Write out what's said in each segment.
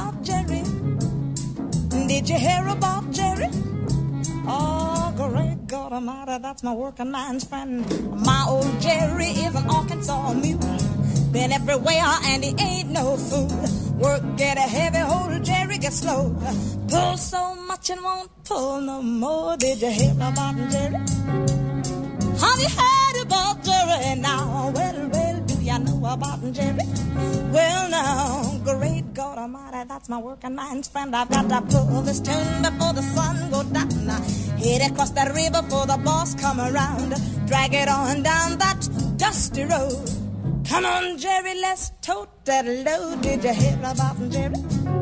about Jerry? Did you hear about Jerry? Oh, great God Almighty, that's my working man's friend. My old Jerry is an Arkansas mule. Been everywhere and he ain't no fool. Work get a heavy, hold Jerry get slow. Pull so much and won't pull no more. Did you hear about Jerry? Have you heard about Jerry now? Well, do ya know about Jerry? Well, now, great God Almighty, that's my working man's friend. I've got to pull this tune before the sun go down. Head across that river before the boss come around. Drag it on down that dusty road. Come on, Jerry, let's tote that load. Did you hear about Jerry?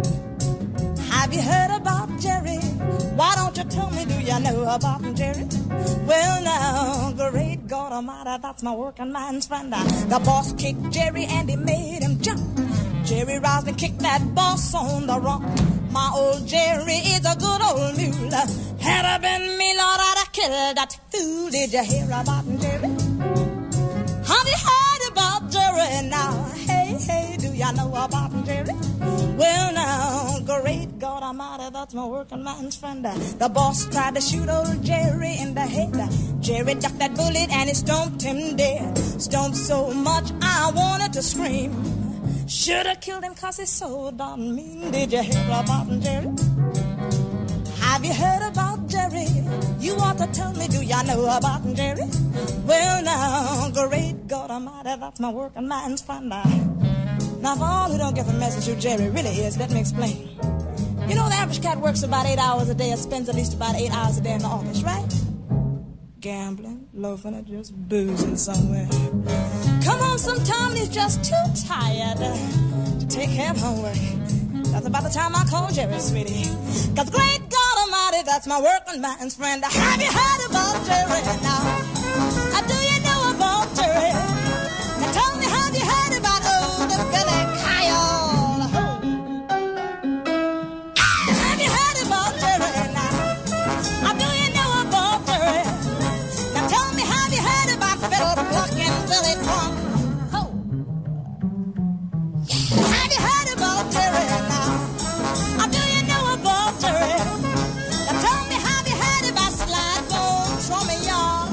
Have you heard about Jerry? Why don't you tell me, do you know about Jerry? Well, now, great God Almighty, that's my working man's friend. The boss kicked Jerry and he made him jump. Jerry roused and kicked that boss on the rump. My old Jerry is a good old mule. Had I been me, Lord, I'd have killed that fool. Did you hear about Jerry? Have you heard about Jerry now? Hey, do ya know about Jerry? Well, now, great God Almighty, that's my working man's friend. The boss tried to shoot old Jerry in the head. Jerry ducked that bullet and it stomped him dead. Stomped so much I wanted to scream. Should've killed him 'cause he's so darn mean. Did you hear about Jerry? Have you heard about Jerry? You ought to tell me, do ya know about Jerry? Well, now, great God Almighty, that's my working man's friend. Now, for all who don't get the message who Jerry really is, let me explain. You know, the average cat works about 8 hours a day and spends at least about 8 hours a day in the office, right? Gambling, loafing, or just boozing somewhere. Come on, sometime he's just too tired to take care of homework. That's about the time I call Jerry, sweetie. 'Cause great God Almighty, that's my working man's friend. Have you heard about Jerry now? Do you know about Jerry? Now tell me, have you heard about old Billy Kyle? Have you heard about Jerry now? Do you know about Jerry? Now tell me, have you heard about Fiddle Pluck and Billy Plump? Have you heard about Jerry now? Do you know about Jerry? Now tell me, have you heard about Slide Bone Trummy Young?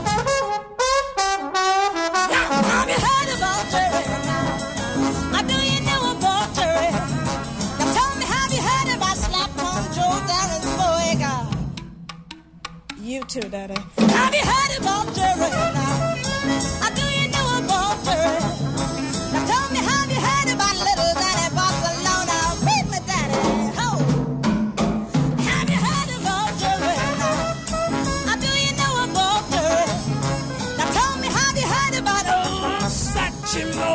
Have you heard about Jerry now? Do you know about Jerry? Now tell me, have you heard about Slap on Joe Darren's boy? You too, Daddy. Have you heard about Jerry now? Do you know about Jerry? Now tell me, have you heard about little Danny Barcelona? Read me, Daddy. Ho! Have you heard about Jerry now? Do you know about Jerry? Now tell me, have you heard about old Satchmo?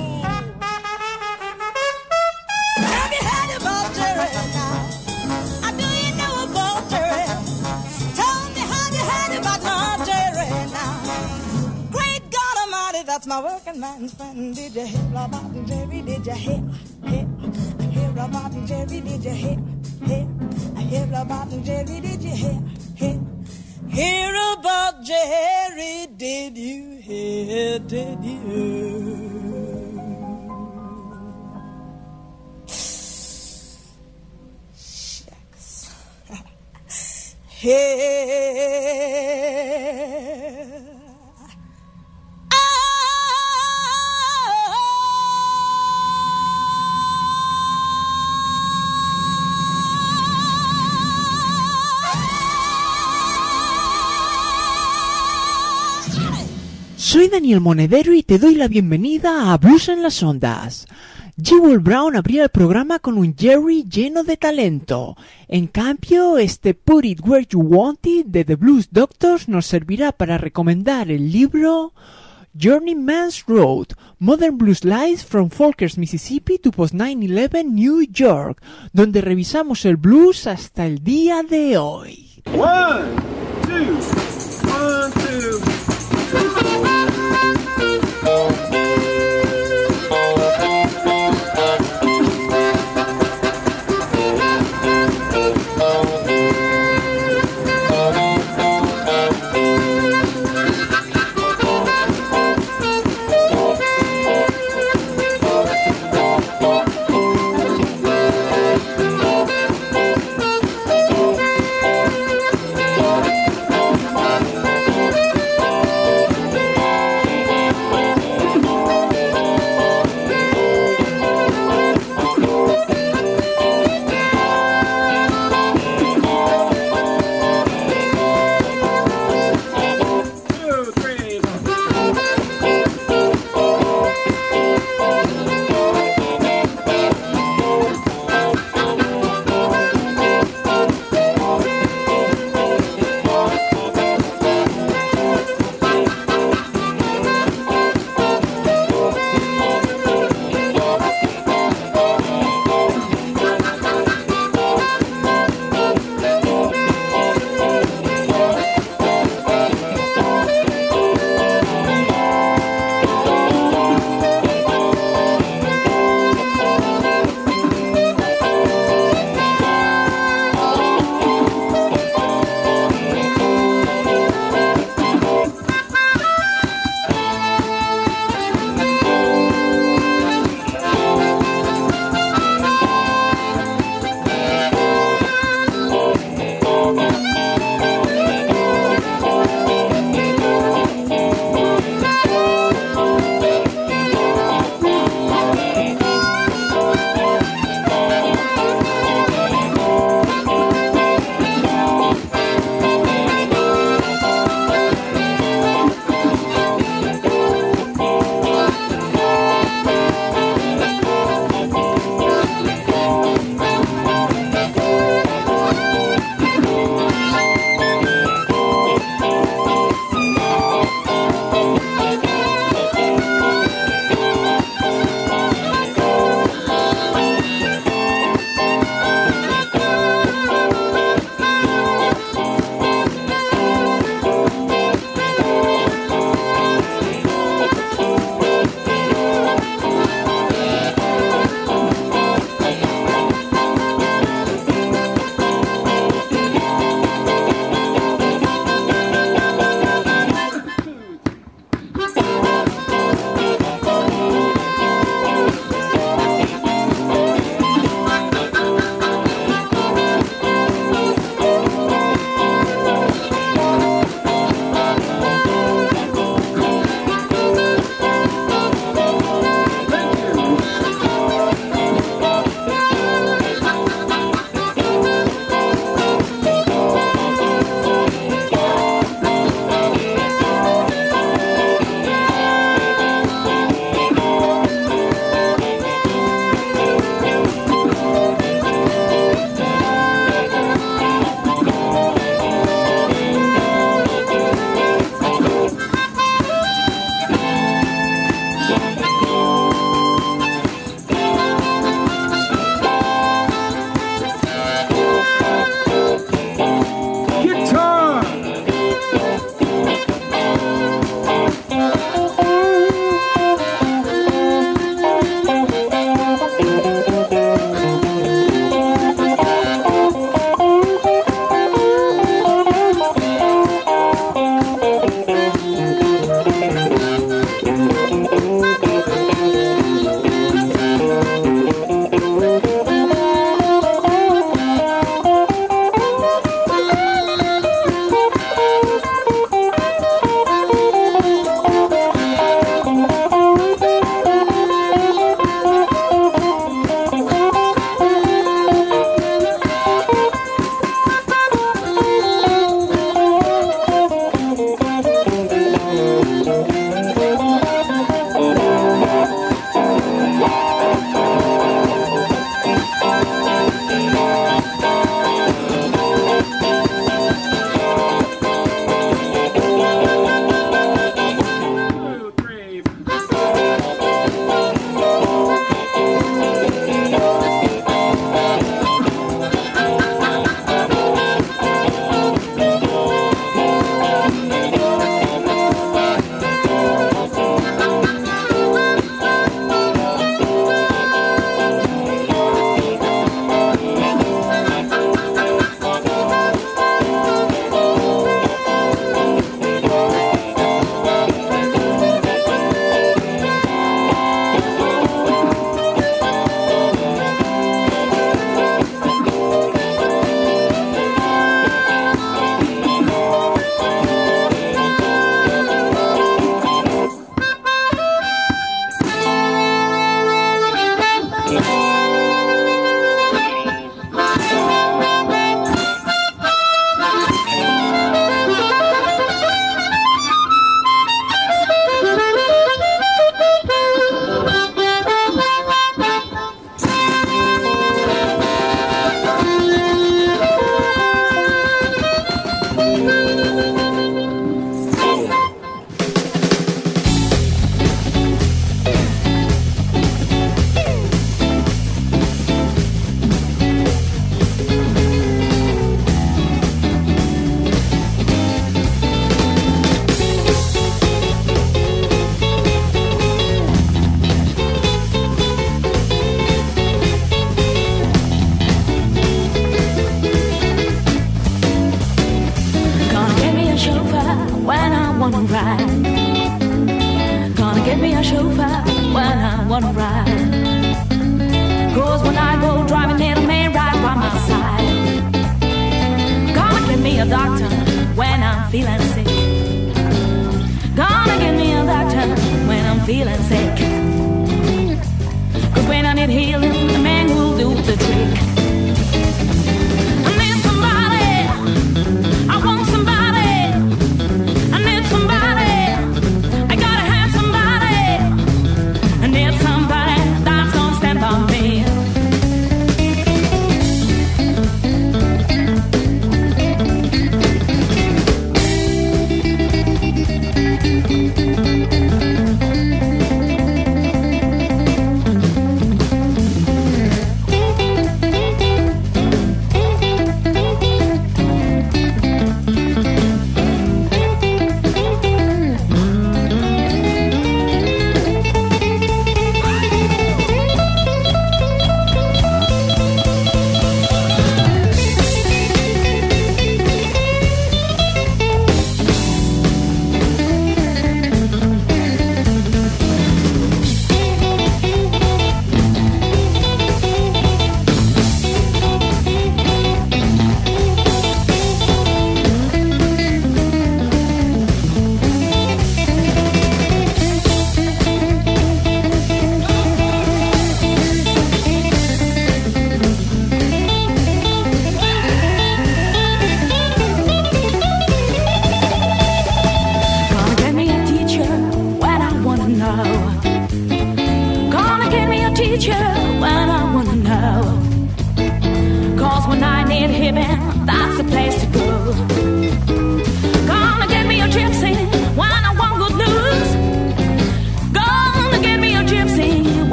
Have you heard about Jerry now? Do you know about Jerry? Tell me, have you heard about my Jerry now? Great God Almighty, that's my working man's friend. Did you hear about Jerry? Did you hear about Jerry? Did you hear about Jerry? Did you hear about Jerry? Did you hear? Did you? Shucks. Soy Daniel Monedero y te doy la bienvenida a Blues en las Ondas. Jewel Brown abría el programa con un Jerry lleno de talento. En cambio, este Put It Where You Want It de The Blues Doctors nos servirá para recomendar el libro Journeyman's Road, Modern Blues Lives from Folkers, Mississippi to Post 9/11 New York, donde revisamos el blues hasta el día de hoy. 1, 2, 1, 2.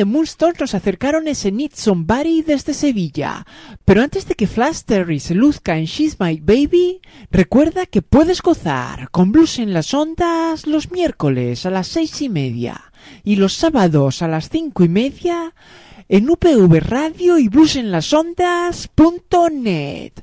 The Moonstones nos acercaron ese Need Somebody desde Sevilla. Pero antes de que Flash Terry se luzca en She's My Baby, recuerda que puedes gozar con Blues en las Ondas los miércoles a las 6:30 y los sábados a las 5:30 en UPV Radio y bluesenlasondas.net.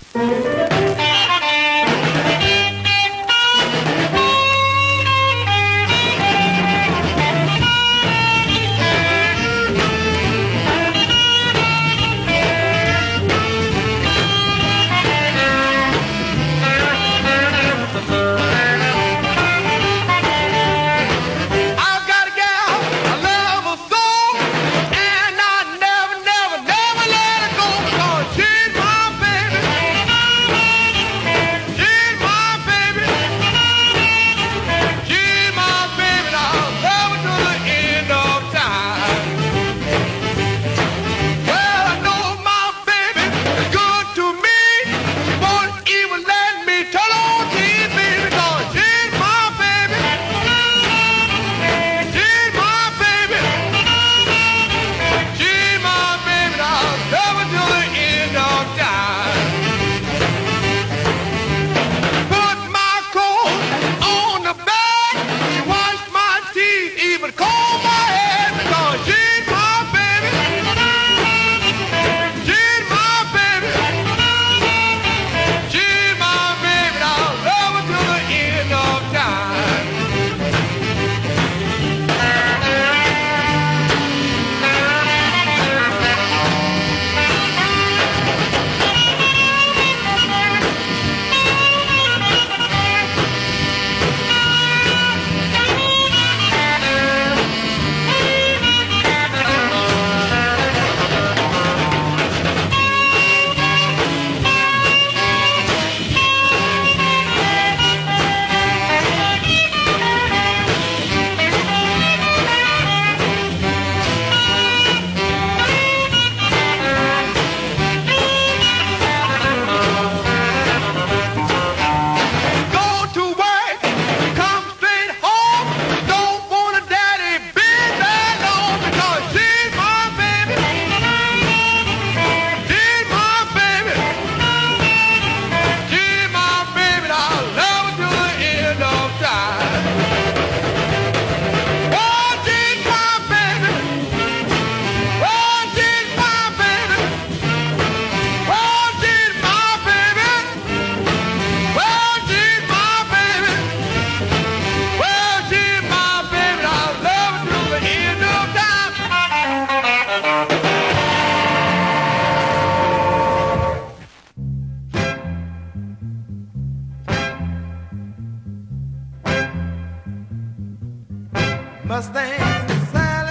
Mustang Sally,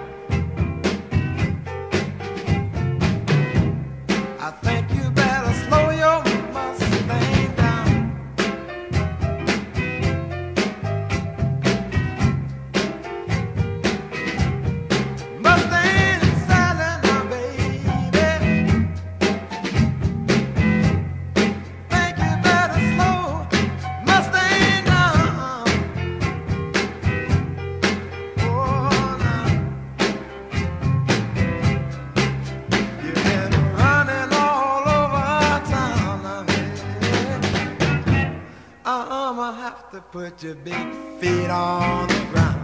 I think you better slow your Mustang down. Mustang Sally, now baby, think you better slow Mustang down. I'ma have to put your big feet on the ground.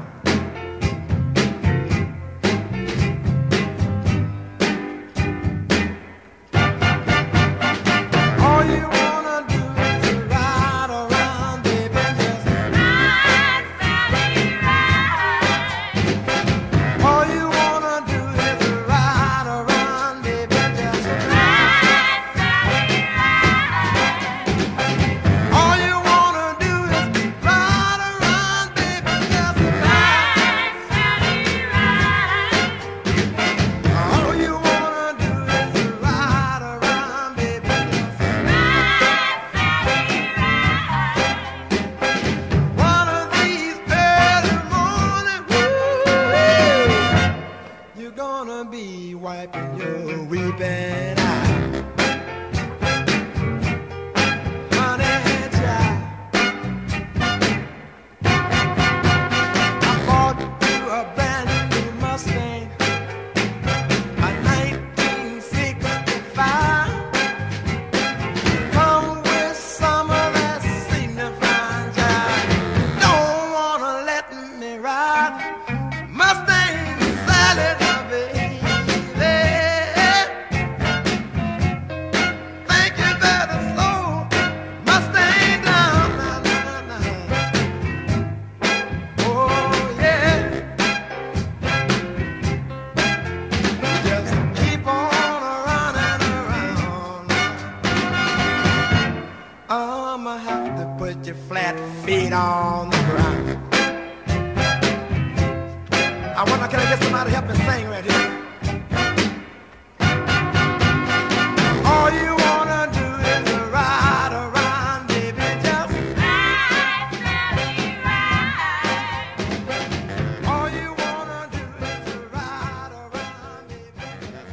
All you wanna do is ride around, baby, just ride, Sally, ride. All you wanna do is ride around, baby, just ride, Sally, ride. All you wanna do is ride around, baby, just ride. feet on the ground. I wonder, can I get somebody to help me sing right here? All you wanna do is ride around, baby, just ride, Sally, ride. All you wanna do is ride around, baby.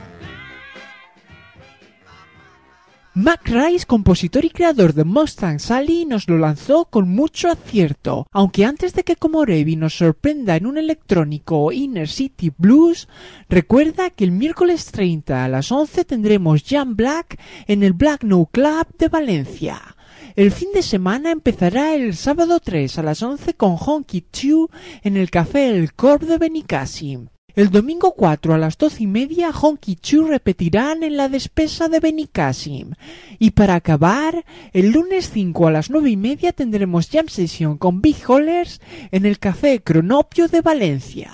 Mac Rice, compositor y creador de Mustang Sally, nos lo lanzó con mucho acierto, aunque antes de que Komorebi nos sorprenda en un electrónico Inner City Blues, recuerda que el miércoles 30 a las 11 tendremos Jam Black en el Black No Club de Valencia. El fin de semana empezará el sábado 3 a las 11 con Honky Chew en el Café El Corb de Benicàssim. El domingo 4 a las 12:30 Honky Chew repetirán en la Despesa de Benicàssim. Y para acabar, el lunes 5 a las 9:30 tendremos Jam Session con Big Hollers en el Café Cronopio de Valencia.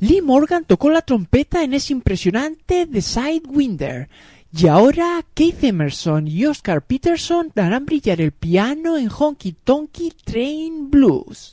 Lee Morgan tocó la trompeta en ese impresionante The Sidewinder. Y ahora Keith Emerson y Oscar Peterson darán brillar el piano en Honky Tonky Train Blues.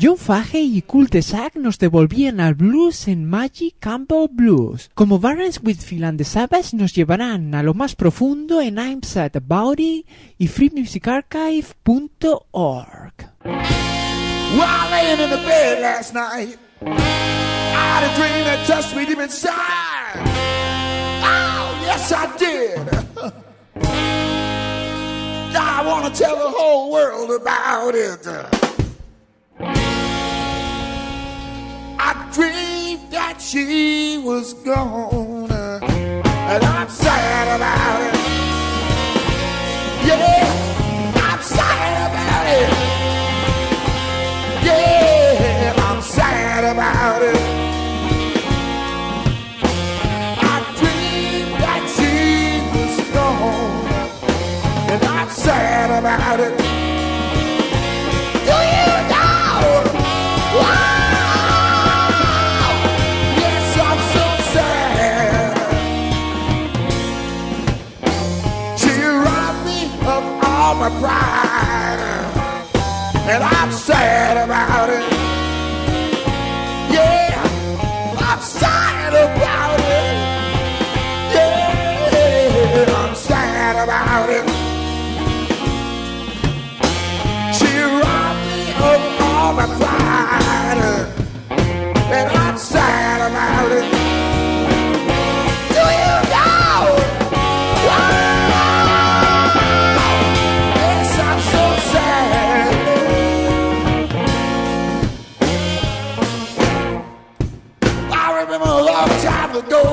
John Fahey y Cul-de-Sac nos devolvían al blues en Magic Campbell Blues, como Barnes Whitfield and the Savage nos llevarán a lo más profundo en I'm Sad About It y freemusicarchive.org. While laying in the bed last night, I had a dream that touched me deep inside. Oh, yes I did. I want to tell the whole world about it. I dreamed that she was gone, and I'm sad about it. Yeah, I'm sad about it. Yeah, I'm sad about it. I dreamed that she was gone, and I'm sad about it. Do you know? Wow! Yes, I'm so sad. She robbed me of all my pride, and I'm sad about it. Yeah, I'm sad about it. Yeah, I'm sad about it. She robbed me of all my pride, and I'm sad about it. Do you know? Wow! Yes, I'm so sad. I remember a long time ago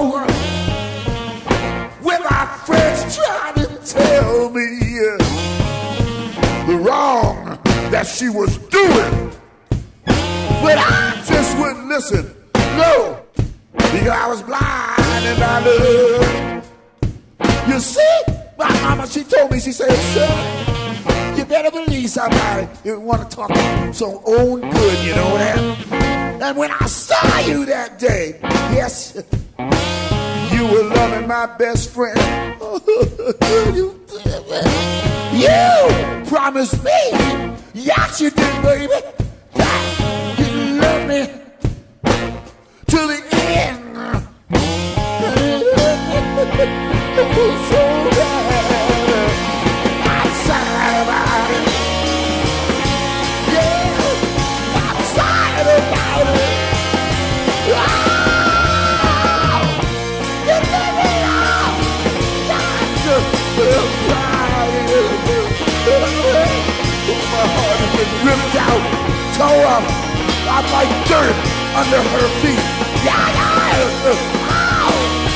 when my friends tried to tell me the wrong that she was doing, but I just wouldn't listen. No, because I was blind and I loved. You see, my mama, she told me, she said, son, you better believe somebody. You want to talk some own good, you know that? And when I saw you that day, yes, you were loving my best friend. You promised me, yes you did, baby, that you love me to the end. I'm so bad. I'm sad about it. Yeah, I'm sad about it. Oh, you let me out. That's my heart has been ripped out, tore up. I'm like dirt under her feet. Yeah. Ow.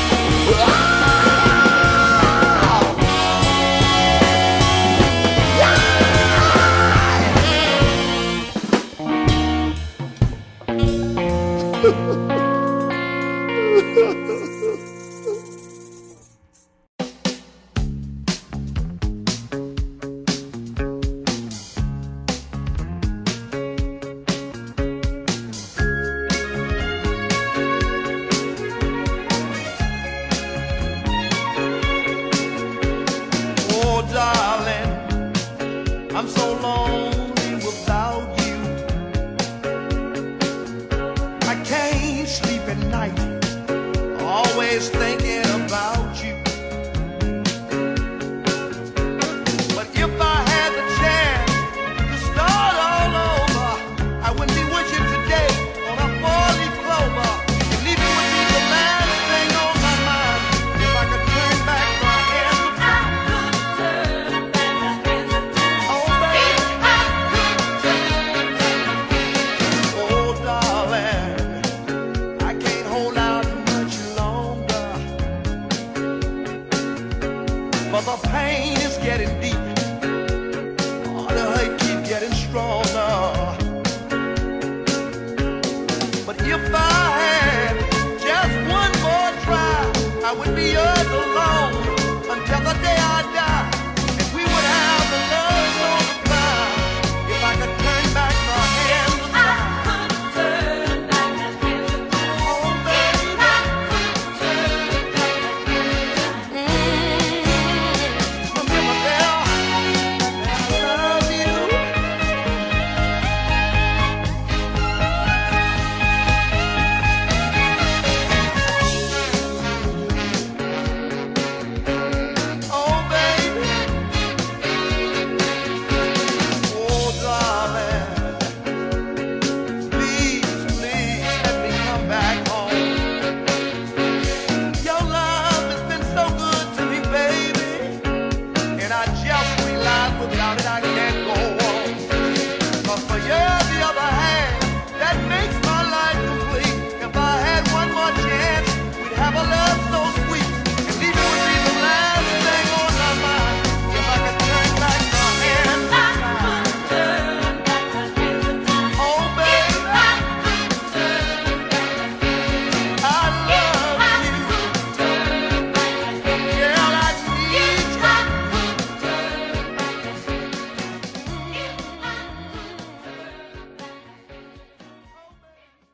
I'm so lonely without you. I can't sleep at night, always thinking about you. But if I had the chance to start all over, I wouldn't be with you today on a four-leaf clover. And leaving would be the last thing on my mind. If I could turn back my hands, the pain is getting deep. Oh, the hurt keep getting stronger. But if I had just one more try, I would be yours alone until the day I die. And we would have the love so divine. If I could turn back the hands of time.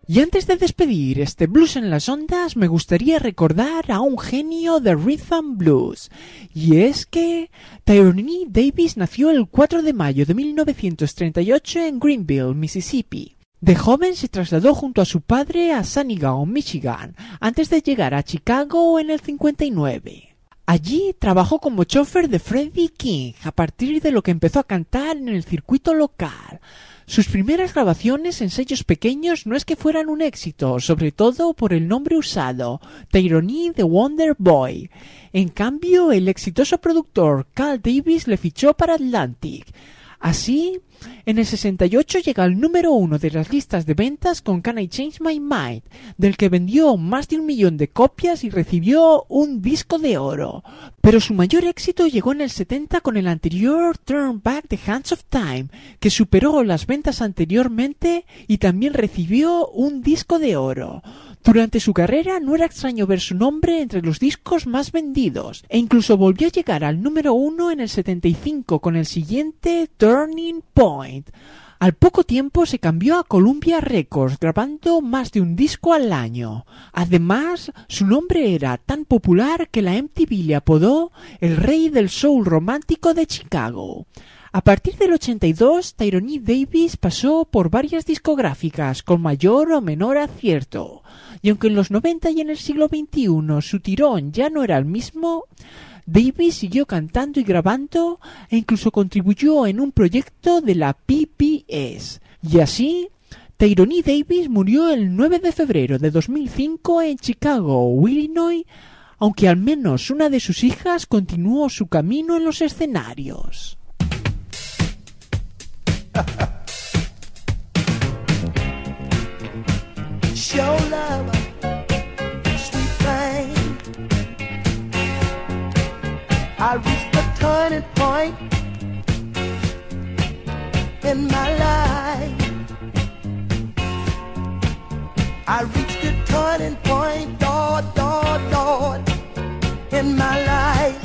Y antes de despedir este Blues en las Ondas, me gustaría recordar a un genio de Rhythm Blues. Y es que Tyrone Davis nació el 4 de mayo de 1938 en Greenville, Mississippi. De joven se trasladó junto a su padre a Saginaw, Michigan, antes de llegar a Chicago en el 59. Allí trabajó como chofer de Freddie King, a partir de lo que empezó a cantar en el circuito local. Sus primeras grabaciones en sellos pequeños no es que fueran un éxito, sobre todo por el nombre usado, Tyrone the Wonder Boy. En cambio, el exitoso productor Carl Davis le fichó para Atlantic. Así, en el 68 llega al número 1 de las listas de ventas con Can I Change My Mind, del que vendió más de 1 millón de copias y recibió un disco de oro. Pero su mayor éxito llegó en el 70 con el anterior Turn Back the Hands of Time, que superó las ventas anteriormente y también recibió un disco de oro. Durante su carrera no era extraño ver su nombre entre los discos más vendidos, e incluso volvió a llegar al número 1 en el 75 con el siguiente Turning Point. Al poco tiempo se cambió a Columbia Records, grabando más de un disco al año. Además, su nombre era tan popular que la MTV le apodó el rey del soul romántico de Chicago. A partir del 82, Tyrone Davis pasó por varias discográficas con mayor o menor acierto. Y aunque en los 90 y en el siglo XXI su tirón ya no era el mismo, Davis siguió cantando y grabando e incluso contribuyó en un proyecto de la PBS. Y así, Tyrone Davis murió el 9 de febrero de 2005 en Chicago, Illinois, aunque al menos una de sus hijas continuó su camino en los escenarios. Show love, sweet thing. I reached the turning point in my life. I reached the turning point, Lord, Lord, Lord, in my life.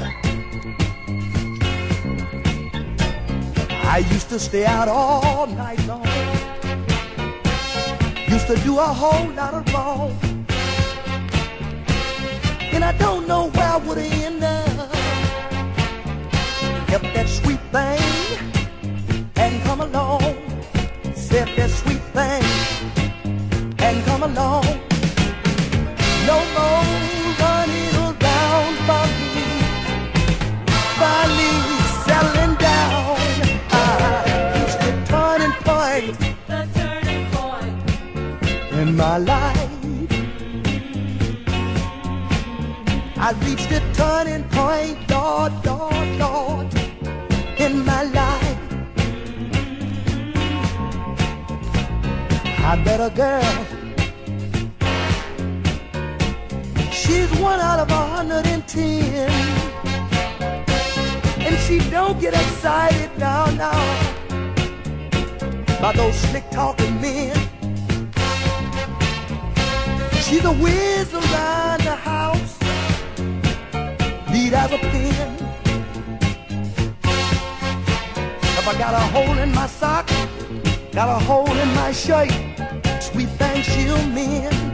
I used to stay out all night long. Used to do a whole lot of wrong, and I don't know where I would end up if that sweet thing hadn't come along. Said that sweet thing hadn't come along. No more running around for me, finally settling down. I reached the turning point in my life. I reached a turning point, Lord, Lord, Lord, in my life. I met a girl. She's 1 out of 110, and she don't get excited now by those slick talking men. She's a whiz around the house, neat as a pin. If I got a hole in my sock, got a hole in my shirt, sweet thing she'll mend.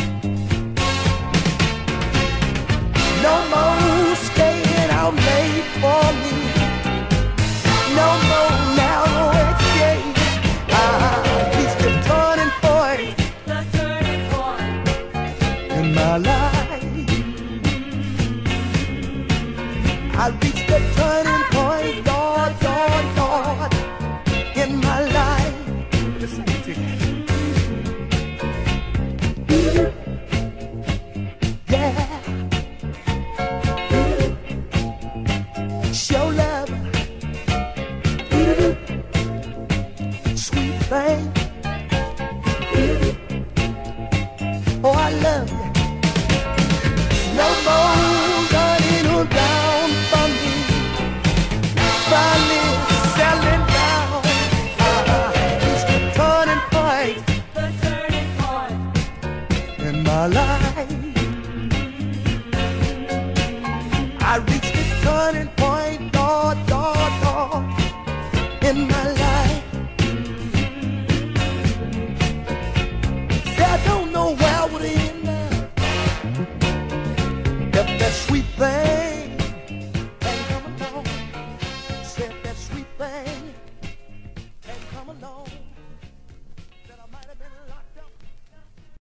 No more staying out late for me, no more narrow escape. I reached the turning point in my life. I reached the turning point, Lord, Lord, Lord, in my life. Listen to yeah. Show love, sweet thing. Oh, I love you. No more running around for me, finally settling down. It's the turning point in my life.